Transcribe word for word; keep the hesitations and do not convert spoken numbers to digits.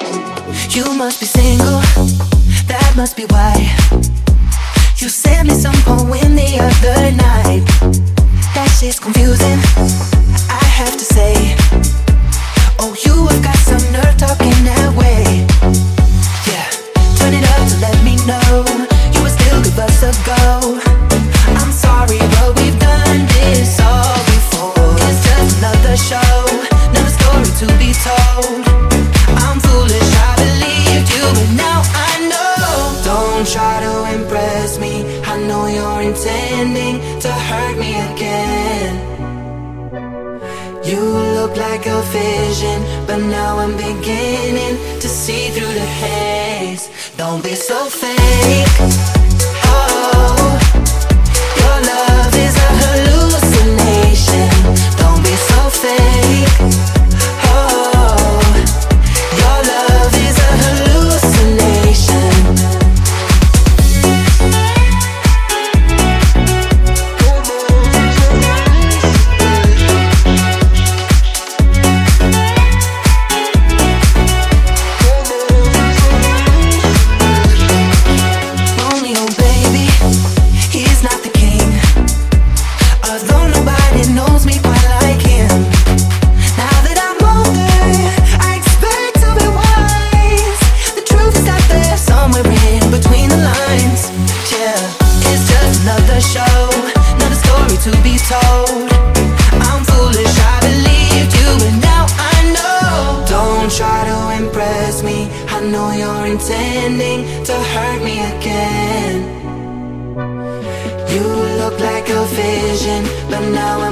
You must be single, that must be why you sent me some poem the other night. That shit's confusing, I have to say. Oh, you have got some nerve talking that way. Yeah, turn it up to let me know you would still give us a go. I'm sorry, but we've done this all before. It's just another show, another story to be told. I'm foolish, I believed you, but now I know. Don't try to impress me, I know you're intending to hurt me again. You look like a vision, but now I'm beginning to see through the haze. Don't be so fake. Oh, your love is a hallucination. Don't be so fake. Oh, your love is a hallucination. Romeo, baby, he's not the king. Although nobody knows me quite like him. Now that I'm older, I expect to be wise. The truth is out there somewhere in between the lines. Yeah, it's just another show, another story to be told. I'm foolish, I believed you, but now I know. Don't try to impress me, I know you're intending to hurt me again. You look like a vision, but now I'm